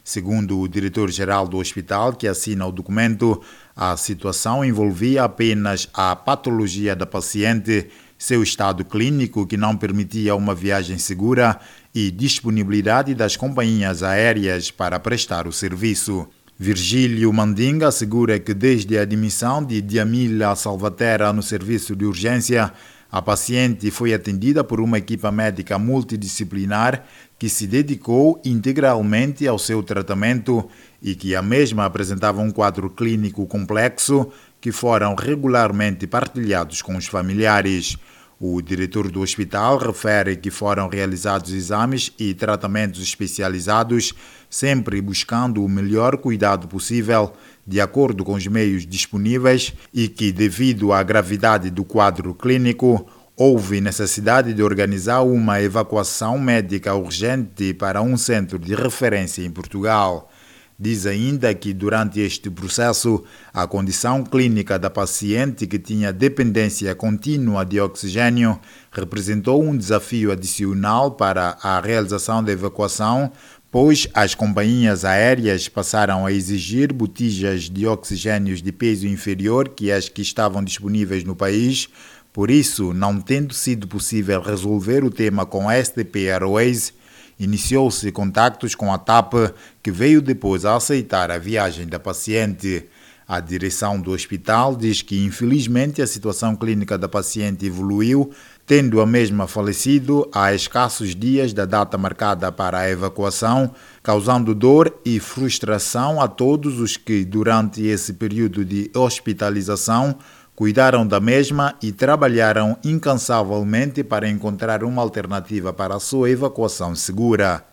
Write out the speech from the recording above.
Segundo o diretor-geral do hospital, que assina o documento, a situação envolvia apenas a patologia da paciente, seu estado clínico que não permitia uma viagem segura e disponibilidade das companhias aéreas para prestar o serviço. Virgílio Mandinga assegura que desde a admissão de Djamila Salvaterra no serviço de urgência, a paciente foi atendida por uma equipa médica multidisciplinar que se dedicou integralmente ao seu tratamento e que a mesma apresentava um quadro clínico complexo que foram regularmente partilhados com os familiares. O diretor do hospital refere que foram realizados exames e tratamentos especializados, sempre buscando o melhor cuidado possível, de acordo com os meios disponíveis, e que, devido à gravidade do quadro clínico, houve necessidade de organizar uma evacuação médica urgente para um centro de referência em Portugal. Diz ainda que, durante este processo, a condição clínica da paciente, que tinha dependência contínua de oxigênio, representou um desafio adicional para a realização da evacuação, pois as companhias aéreas passaram a exigir botijas de oxigênio de peso inferior que as que estavam disponíveis no país. Por isso, não tendo sido possível resolver o tema com a STP Airways, iniciou-se contactos com a TAP, que veio depois a aceitar a viagem da paciente. A direção do hospital diz que, infelizmente, a situação clínica da paciente evoluiu, tendo a mesma falecido há escassos dias da data marcada para a evacuação, causando dor e frustração a todos os que, durante esse período de hospitalização, cuidaram da mesma e trabalharam incansavelmente para encontrar uma alternativa para a sua evacuação segura.